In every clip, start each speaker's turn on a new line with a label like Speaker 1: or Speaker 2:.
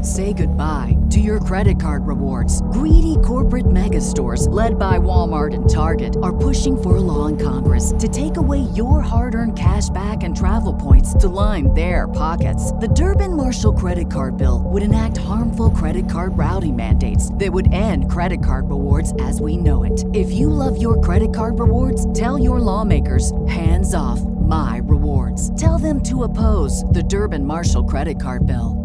Speaker 1: Say goodbye to your credit card rewards. Greedy corporate mega stores, led by Walmart and Target, are pushing for a law in Congress to take away your hard-earned cash back and travel points to line their pockets. The Durbin-Marshall credit card bill would enact harmful credit card routing mandates that would end credit card rewards as we know it. If you love your credit card rewards, tell your lawmakers, hands off my rewards. Tell them to oppose the Durbin-Marshall credit card bill.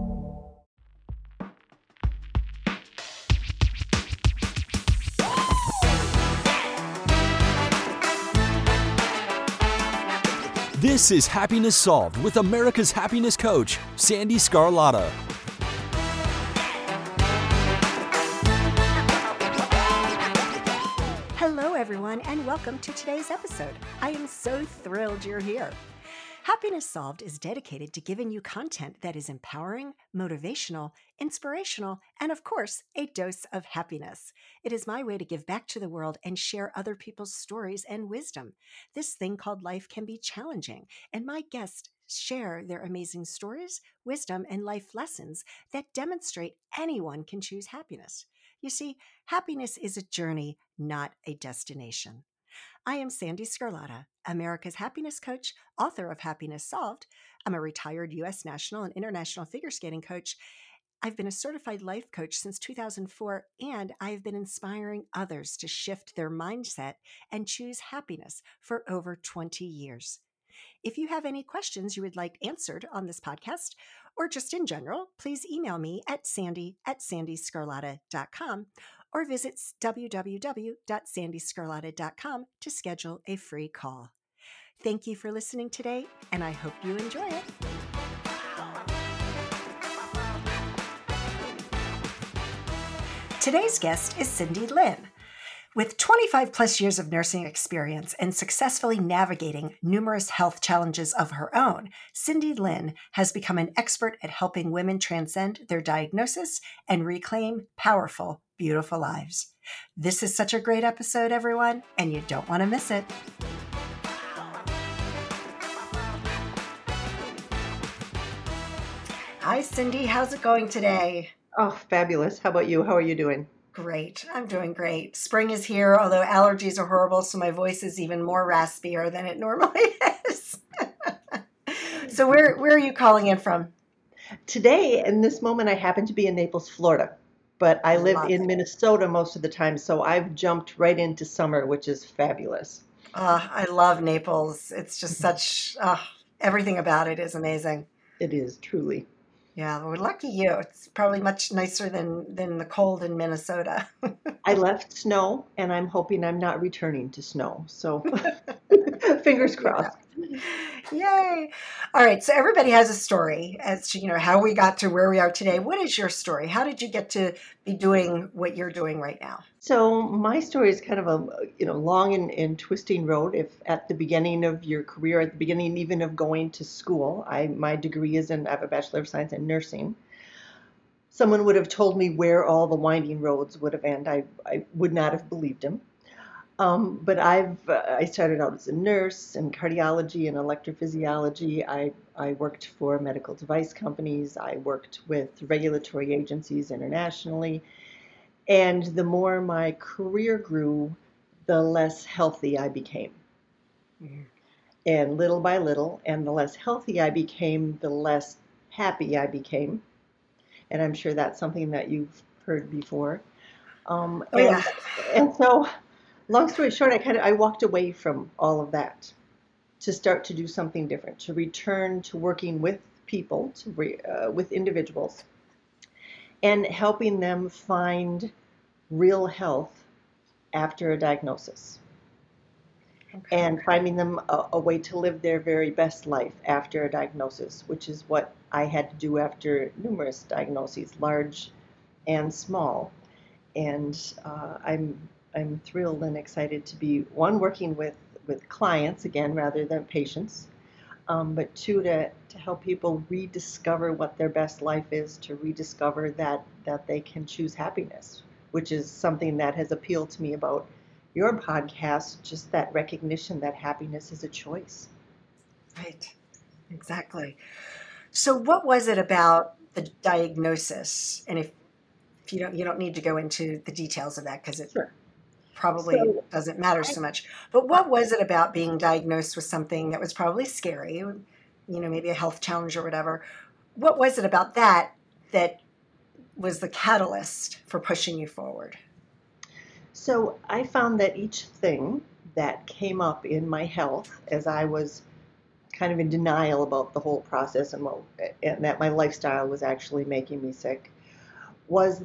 Speaker 2: This is Happiness Solved with America's happiness coach, Sandy Scarlatta.
Speaker 3: Hello, everyone, and welcome to today's episode. I am so thrilled you're here. Happiness Solved is dedicated to giving you content that is empowering, motivational, inspirational, and of course, a dose of happiness. It is my way to give back to the world and share other people's stories and wisdom. This thing called life can be challenging, and my guests share their amazing stories, wisdom, and life lessons that demonstrate anyone can choose happiness. You see, happiness is a journey, not a destination. I am Sandy Scarlatta, America's happiness coach, author of Happiness Solved. I'm a retired U.S. national and international figure skating coach. I've been a certified life coach since 2004, and I've been inspiring others to shift their mindset and choose happiness for over 20 years. If you have any questions you would like answered on this podcast, or just in general, please email me at sandy@sandyscarlatta.com or visit www.sandyscarlatta.com to schedule a free call. Thank you for listening today, and I hope you enjoy it. Today's guest is Cindy Lin. With 25 plus years of nursing experience and successfully navigating numerous health challenges of her own, Cindy Lin has become an expert at helping women transcend their diagnosis and reclaim powerful, beautiful lives. This is such a great episode, everyone, and you don't want to miss it. Hi, Cindy. How's it going today?
Speaker 4: Oh, fabulous. How about you? How are you doing?
Speaker 3: Great. I'm doing great. Spring is here, although allergies are horrible, so my voice is even more raspier than it normally is. So where are you calling in from?
Speaker 4: Today, in this moment, I happen to be in Naples, Florida, but I live in Minnesota most of the time, so I've jumped right into summer, which is fabulous.
Speaker 3: I love Naples. It's just such, everything about it is amazing.
Speaker 4: It is, truly.
Speaker 3: Yeah, well, lucky you. It's probably much nicer than the cold in Minnesota.
Speaker 4: I left snow, and I'm hoping I'm not returning to snow. So fingers crossed.
Speaker 3: Yay. All right. So everybody has a story as to, how we got to where we are today. What is your story? How did you get to be doing what you're doing right now?
Speaker 4: So my story is kind of a long and twisting road. If at the beginning of your career, at the beginning even of going to school, my degree is I have a Bachelor of Science in nursing. Someone would have told me where all the winding roads would have ended. I would not have believed him. But I started out as a nurse in cardiology and electrophysiology. I worked for medical device companies. I worked with regulatory agencies internationally. And the more my career grew, the less healthy I became. Mm-hmm. And little by little, and the less healthy I became, the less happy I became. And I'm sure that's something that you've heard before. And so, long story short, I walked away from all of that to start to do something different, to return to working with people, with individuals, and helping them find real health after a diagnosis. Okay. And finding them a way to live their very best life after a diagnosis, which is what I had to do after numerous diagnoses, large and small. And I'm thrilled and excited to be, one, working with clients again rather than patients, but two, to help people rediscover what their best life is, to rediscover that they can choose happiness, which is something that has appealed to me about your podcast, just that recognition that happiness is a choice.
Speaker 3: Right, exactly. So what was it about the diagnosis, and if you don't need to go into the details of that because it
Speaker 4: Sure.
Speaker 3: probably
Speaker 4: So
Speaker 3: doesn't matter so much. But what was it about being diagnosed with something that was probably scary, maybe a health challenge or whatever? What was it about that was the catalyst for pushing you forward?
Speaker 4: So I found that each thing that came up in my health as I was kind of in denial about the whole process and that my lifestyle was actually making me sick was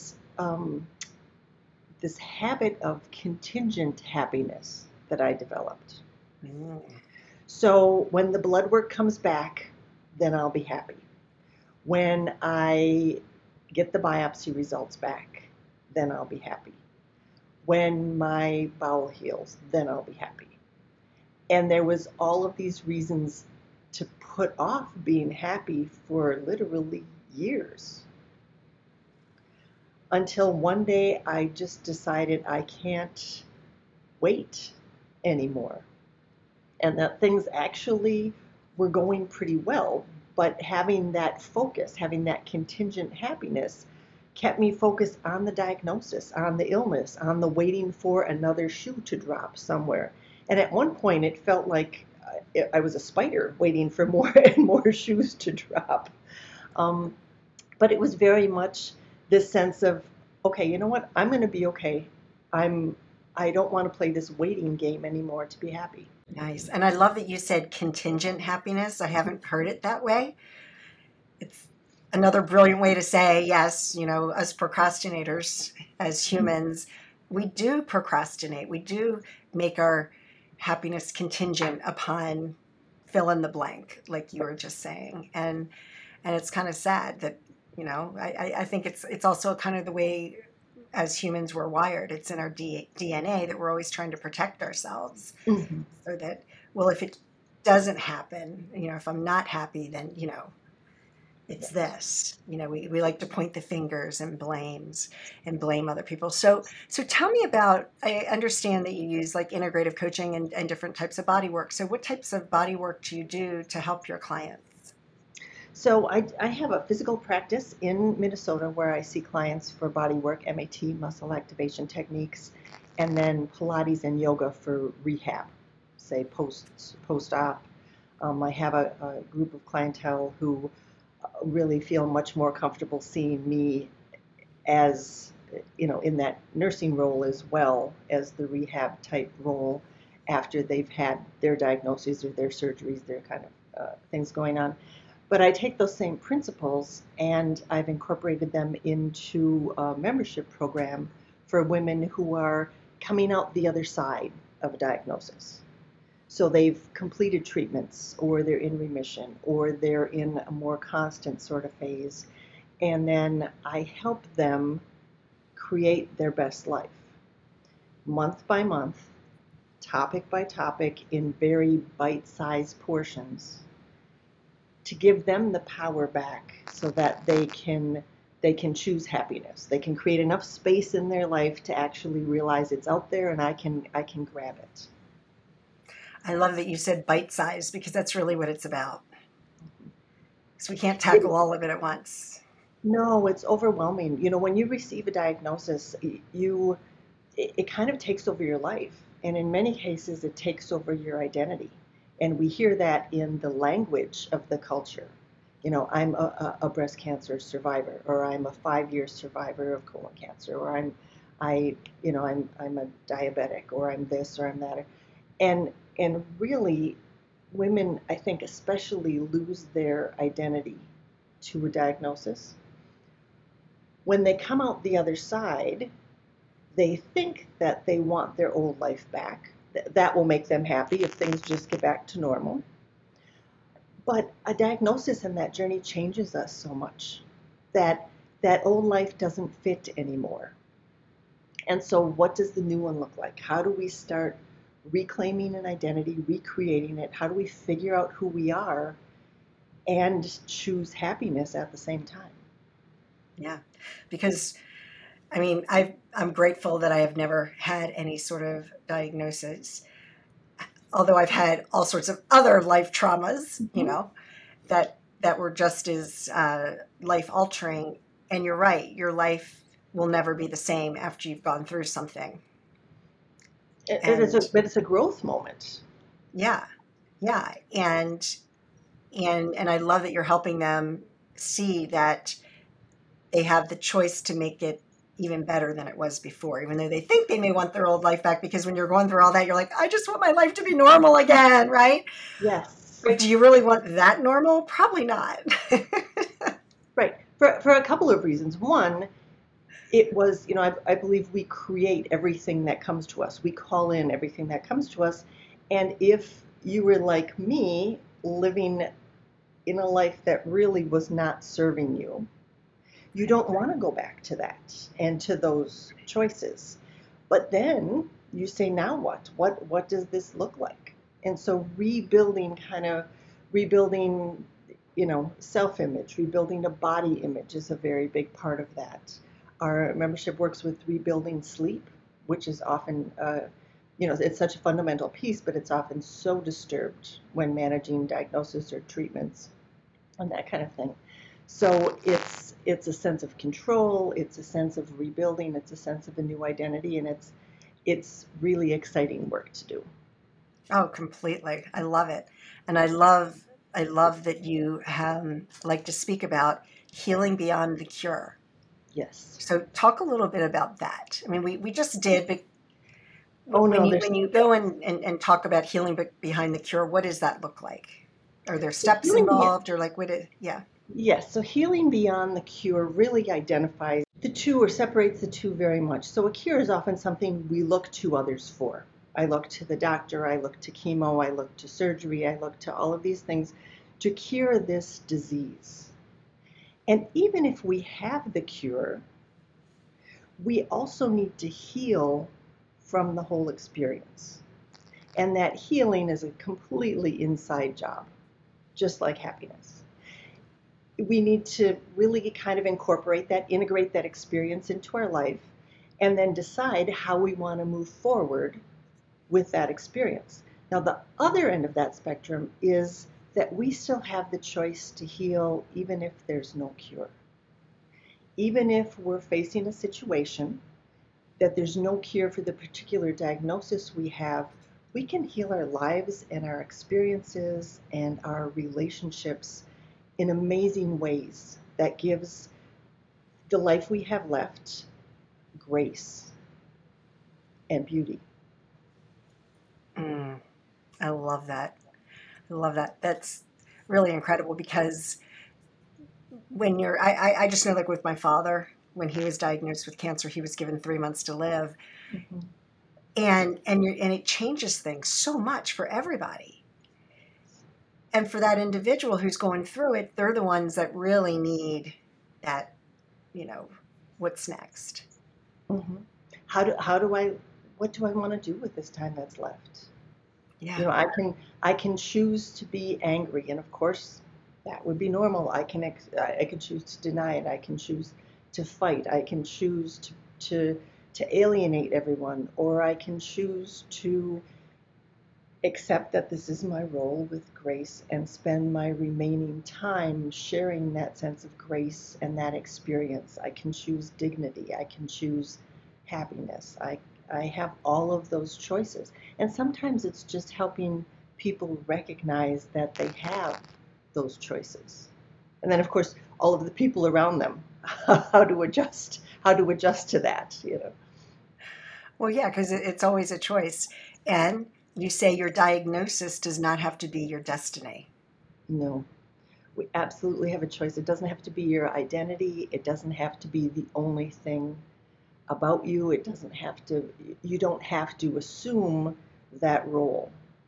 Speaker 4: this habit of contingent happiness that I developed.
Speaker 3: Mm.
Speaker 4: So when the blood work comes back, then I'll be happy. When I get the biopsy results back, then I'll be happy. When my bowel heals, then I'll be happy. And there was all of these reasons to put off being happy for literally years. Until one day I just decided I can't wait anymore. And that things actually were going pretty well, but having that focus, having that contingent happiness kept me focused on the diagnosis, on the illness, on the waiting for another shoe to drop somewhere. And at one point, it felt like I was a spider waiting for more and more shoes to drop. But it was very much this sense of, okay, you know what? I'm going to be okay. I don't want to play this waiting game anymore to be happy.
Speaker 3: Nice. And I love that you said contingent happiness. I haven't heard it that way. It's another brilliant way to say, yes, us procrastinators as humans, we do procrastinate. We do make our happiness contingent upon fill in the blank, like you were just saying. And it's kind of sad that, I think it's also kind of the way as humans we're wired. It's in our DNA that we're always trying to protect ourselves.
Speaker 4: Mm-hmm.
Speaker 3: So that, well, if it doesn't happen, if I'm not happy, then, it's this. We like to point the fingers and blame other people. So tell me about, I understand that you use like integrative coaching and different types of body work. So what types of body work do you do to help your clients?
Speaker 4: So I have a physical practice in Minnesota where I see clients for body work, MAT, muscle activation techniques, and then Pilates and yoga for rehab, say post-op. I have a group of clientele who really feel much more comfortable seeing me as, in that nursing role as well as the rehab type role after they've had their diagnoses or their surgeries, their kind of things going on. But I take those same principles and I've incorporated them into a membership program for women who are coming out the other side of a diagnosis. So they've completed treatments, or they're in remission, or they're in a more constant sort of phase. And then I help them create their best life, month by month, topic by topic, in very bite-sized portions, to give them the power back so that they can choose happiness. They can create enough space in their life to actually realize it's out there and I can grab it.
Speaker 3: I love that you said bite-sized, because that's really what it's about. Because we can't tackle all of it at once.
Speaker 4: No, it's overwhelming. When you receive a diagnosis, it kind of takes over your life. And in many cases, it takes over your identity. And we hear that in the language of the culture. I'm a breast cancer survivor, or I'm a 5-year survivor of colon cancer, or I'm a diabetic, or I'm this, or I'm that. And really, women, I think, especially lose their identity to a diagnosis. When they come out the other side, they think that they want their old life back. That will make them happy if things just get back to normal. But a diagnosis and that journey changes us so much that old life doesn't fit anymore. And so what does the new one look like? How do we start reclaiming an identity, recreating it? How do we figure out who we are and choose happiness at the same time?
Speaker 3: Yeah, because I'm grateful that I have never had any sort of diagnosis, although I've had all sorts of other life traumas, that that were just as life altering. And you're right, your life will never be the same after you've gone through something.
Speaker 4: But it's a growth moment.
Speaker 3: Yeah, yeah, and I love that you're helping them see that they have the choice to make it even better than it was before, even though they think they may want their old life back, because when you're going through all that, you're like, I just want my life to be normal again, right?
Speaker 4: Yes.
Speaker 3: But do you really want that normal? Probably not.
Speaker 4: Right. For a couple of reasons. One, it was, I believe we create everything that comes to us. We call in everything that comes to us. And if you were like me, living in a life that really was not serving you, you don't want to go back to that and to those choices. But then you say, now what? What does this look like? And so rebuilding, self-image, rebuilding a body image is a very big part of that. Our membership works with rebuilding sleep, which is often, it's such a fundamental piece, but it's often so disturbed when managing diagnosis or treatments and that kind of thing. So it's a sense of control, it's a sense of rebuilding, it's a sense of a new identity, and it's really exciting work to do.
Speaker 3: Oh, completely. I love it. And I love that you like to speak about healing beyond the cure.
Speaker 4: Yes.
Speaker 3: So talk a little bit about that. I mean, we just did, but when you go and talk about healing behind the cure, what does that look like? Are there steps involved, or like yeah?
Speaker 4: Yes, so healing beyond the cure really identifies the two or separates the two very much. So a cure is often something we look to others for. I look to the doctor, I look to chemo, I look to surgery, I look to all of these things to cure this disease. And even if we have the cure, we also need to heal from the whole experience. And that healing is a completely inside job, just like happiness. We need to really kind of integrate that experience into our life, and then decide how we want to move forward with that experience. Now, the other end of that spectrum is that we still have the choice to heal even if there's no cure. Even if we're facing a situation that there's no cure for the particular diagnosis we have, we can heal our lives and our experiences and our relationships in amazing ways that gives the life we have left grace and beauty.
Speaker 3: I love that. I love that. That's really incredible, because when I just know, like with my father, when he was diagnosed with cancer, he was given 3 months to live. Mm-hmm. And it changes things so much for everybody. And for that individual who's going through it, they're the ones that really need that, what's next?
Speaker 4: Mm-hmm. What do I want to do with this time that's left?
Speaker 3: Yeah.
Speaker 4: I can choose to be angry, and of course that would be normal. I can choose to deny it. I can choose to fight. I can choose to alienate everyone, or I can choose to accept that this is my role with grace and spend my remaining time sharing that sense of grace and that experience. I can choose dignity. I can choose happiness. I have all of those choices. And sometimes it's just helping people recognize that they have those choices. And then, of course, all of the people around them, how to adjust to that,
Speaker 3: Well, yeah, because it's always a choice. And you say your diagnosis does not have to be your destiny.
Speaker 4: No, we absolutely have a choice. It doesn't have to be your identity. It doesn't have to be the only thing about you. You don't have to assume that role.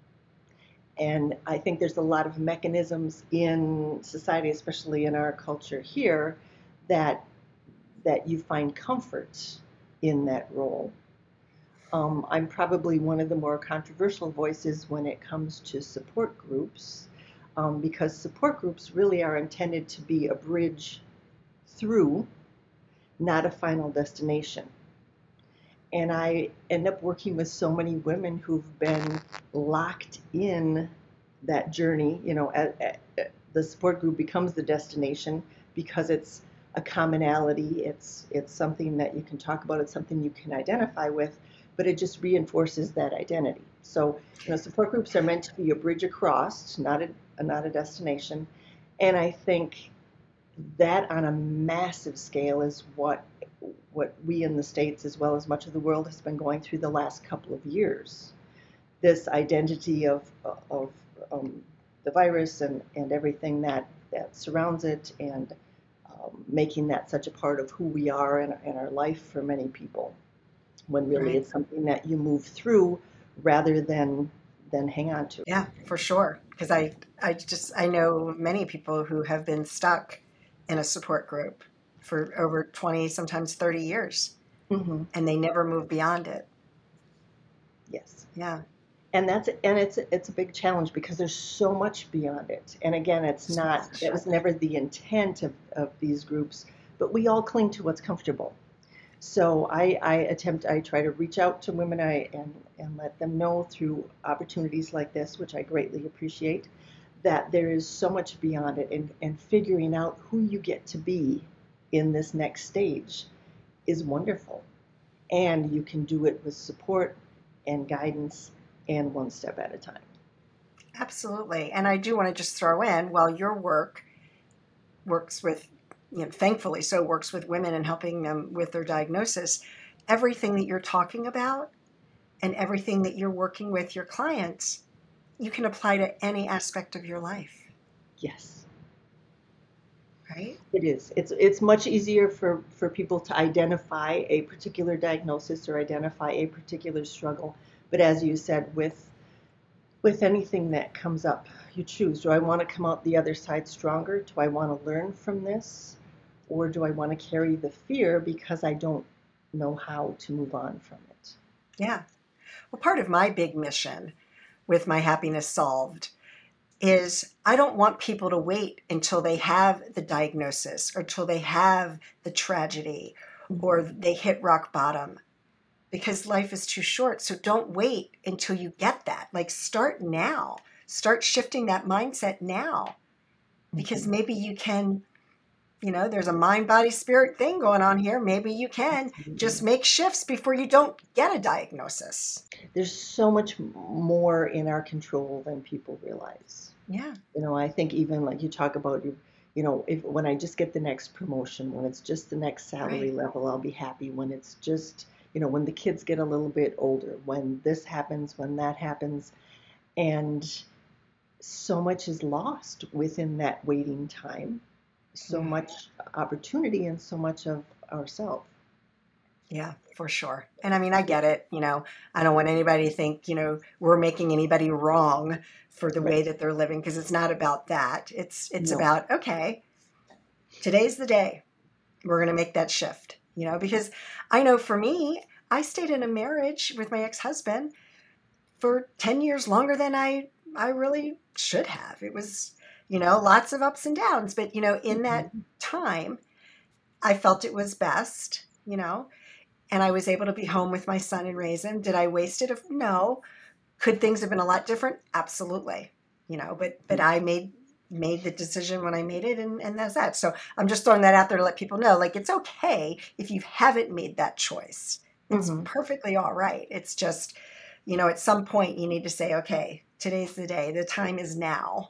Speaker 4: And I think there's a lot of mechanisms in society, especially in our culture here, that you find comfort in that role. I'm probably one of the more controversial voices when it comes to support groups, because support groups really are intended to be a bridge through, not a final destination. And I end up working with so many women who've been locked in that journey, the support group becomes the destination because it's a commonality. It's something that you can talk about. It's something you can identify with, but it just reinforces that identity. So, support groups are meant to be a bridge across, not a destination. And I think that on a massive scale is what we in the States, as well as much of the world, has been going through the last couple of years. This identity of the virus and everything that surrounds it, and making that such a part of who we are and our life for many people, when really
Speaker 3: Right.
Speaker 4: it's something that you move through rather than hang on to.
Speaker 3: Yeah, for sure. Because I know many people who have been stuck in a support group for over 20, sometimes 30 years,
Speaker 4: Mm-hmm.
Speaker 3: and they never move beyond it.
Speaker 4: Yes.
Speaker 3: Yeah.
Speaker 4: And it's a big challenge because there's so much beyond it. And again, it was never the intent of these groups, but we all cling to what's comfortable. So I try to reach out to women and let them know through opportunities like this, which I greatly appreciate, that there is so much beyond it, and figuring out who you get to be in this next stage is wonderful. And you can do it with support and guidance and one step at a time.
Speaker 3: Absolutely. And I do want to just throw in, while your work works with, thankfully so, works with women and helping them with their diagnosis, everything that you're talking about and everything that you're working with your clients, you can apply to any aspect of your life,
Speaker 4: Yes,
Speaker 3: right?
Speaker 4: it is. It's much easier for people to identify a particular diagnosis or identify a particular struggle. But as you said, with anything that comes up, you choose. Do I want to come out the other side stronger? Do I want to learn from this? Or do I want to carry the fear because I don't know how to move on from it?
Speaker 3: Yeah. Well, part of my big mission with my Happiness Solved is I don't want people to wait until they have the diagnosis or until they have the tragedy or they hit rock bottom, because life is too short. So don't wait until you get that. Like, start now. Start shifting that mindset now, because maybe you can, there's a mind, body, spirit thing going on here. Maybe you can just make shifts before you don't get a diagnosis.
Speaker 4: There's so much more in our control than people realize.
Speaker 3: Yeah.
Speaker 4: I think even like you talk about, when I just get the next promotion, when it's just the next salary
Speaker 3: Right.
Speaker 4: level, I'll be happy. When it's just, when the kids get a little bit older, when this happens, when that happens. And so much is lost within that waiting time. So
Speaker 3: Yeah.
Speaker 4: much opportunity and so much of ourselves.
Speaker 3: Yeah, for sure. And I mean, I get it. I don't want anybody to think, we're making anybody wrong for the way
Speaker 4: Right.
Speaker 3: that they're living, because it's not about that. It's
Speaker 4: No.
Speaker 3: about, okay, today's the day. We're going to make that shift, because I know for me, I stayed in a marriage with my ex-husband for 10 years longer than I really should have. It was, lots of ups and downs, but, in that time, I felt it was best, and I was able to be home with my son and raise him. Did I waste it? No. Could things have been a lot different? Absolutely. But I made the decision when I made it, and that's that. So I'm just throwing that out there to let people know, like, it's okay if you haven't made that choice. It's perfectly all right. It's just, at some point you need to say, okay, today's the day. The time is now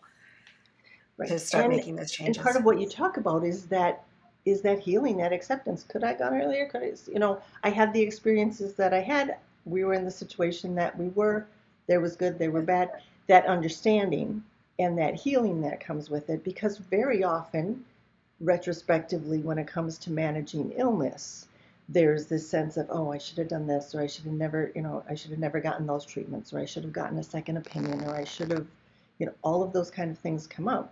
Speaker 3: to start making those changes.
Speaker 4: And part of what you talk about is that healing, that acceptance. Could I have gone earlier? I had the experiences that I had. We were in the situation that we were. There was good, there were bad. That understanding and that healing that comes with it, because very often, retrospectively, when it comes to managing illness, there's this sense of, oh, I should have done this, or I should have never gotten those treatments, or I should have gotten a second opinion, or I should have, all of those kind of things come up.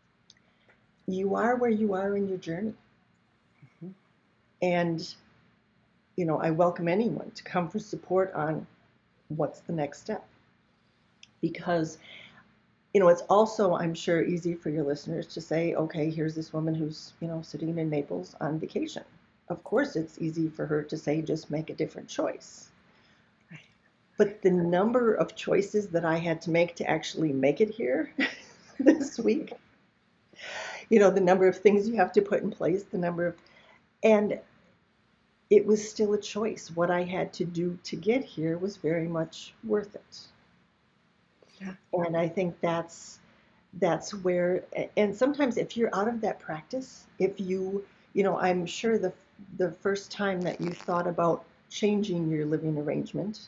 Speaker 4: You are where you are in your journey. And, I welcome anyone to come for support on what's the next step. Because, it's also, I'm sure, easy for your listeners to say, okay, here's this woman who's, sitting in Naples on vacation. Of course, it's easy for her to say, just make a different choice. But the number of choices that I had to make to actually make it here this week, the number of things you have to put in place, and it was still a choice. What I had to do to get here was very much worth it.
Speaker 3: Yeah.
Speaker 4: And I think that's where, and sometimes if you're out of that practice, if I'm sure the first time that you thought about changing your living arrangement,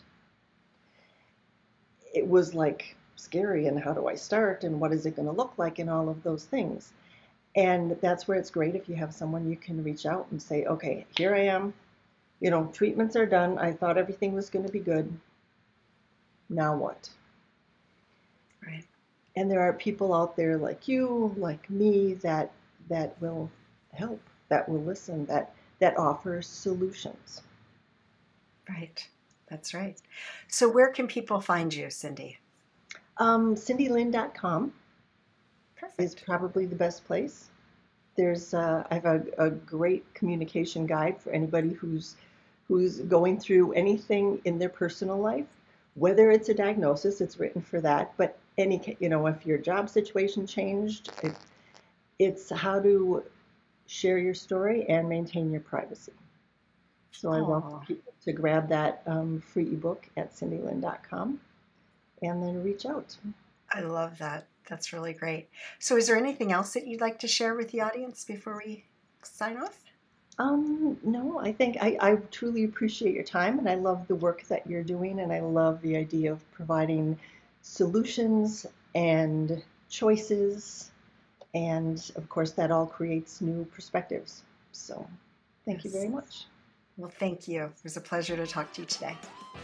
Speaker 4: it was like scary, and how do I start, and what is it going to look like, and all of those things. And that's where it's great if you have someone you can reach out and say, okay, here I am, treatments are done. I thought everything was going to be good. Now what?
Speaker 3: Right.
Speaker 4: And there are people out there like you, like me, that will help, that will listen, that offer solutions.
Speaker 3: Right. That's right. So where can people find you, Cindy?
Speaker 4: CindyLynn.com
Speaker 3: Perfect.
Speaker 4: is probably the best place. I have a great communication guide for anybody who's going through anything in their personal life, whether it's a diagnosis, it's written for that, but if your job situation changed, it's how to share your story and maintain your privacy. So I welcome people to grab that free ebook at CindyLynn.com and then reach out.
Speaker 3: I love that. That's really great. So is there anything else that you'd like to share with the audience before we sign off?
Speaker 4: No, I think I truly appreciate your time, and I love the work that you're doing, and I love the idea of providing solutions and choices, and of course that all creates new perspectives. So thank you very much.
Speaker 3: Well, thank you. It was a pleasure to talk to you today.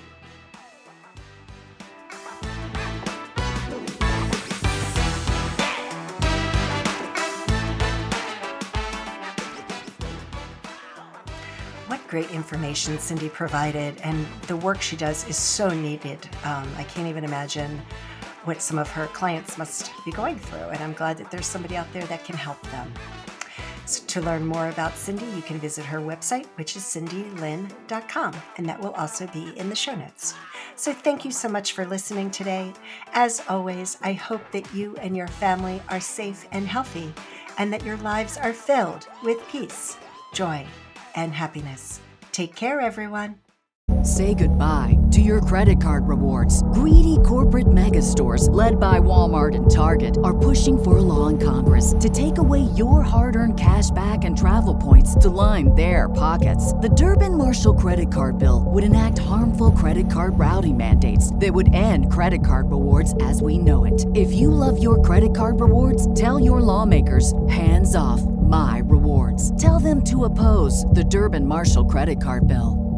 Speaker 3: What great information Cindy provided, and the work she does is so needed. I can't even imagine what some of her clients must be going through, and I'm glad that there's somebody out there that can help them. So to learn more about Cindy, you can visit her website, which is cindylynn.com, and that will also be in the show notes. So thank you so much for listening today. As always, I hope that you and your family are safe and healthy, and that your lives are filled with peace, joy, and happiness. Take care, everyone.
Speaker 1: Say goodbye to your credit card rewards. Greedy corporate mega stores, led by Walmart and Target, are pushing for a law in Congress to take away your hard-earned cash back and travel points to line their pockets. The Durbin-Marshall credit card bill would enact harmful credit card routing mandates that would end credit card rewards as we know it. If you love your credit card rewards, tell your lawmakers, hands off my rewards. Tell them to oppose the Durbin-Marshall credit card bill.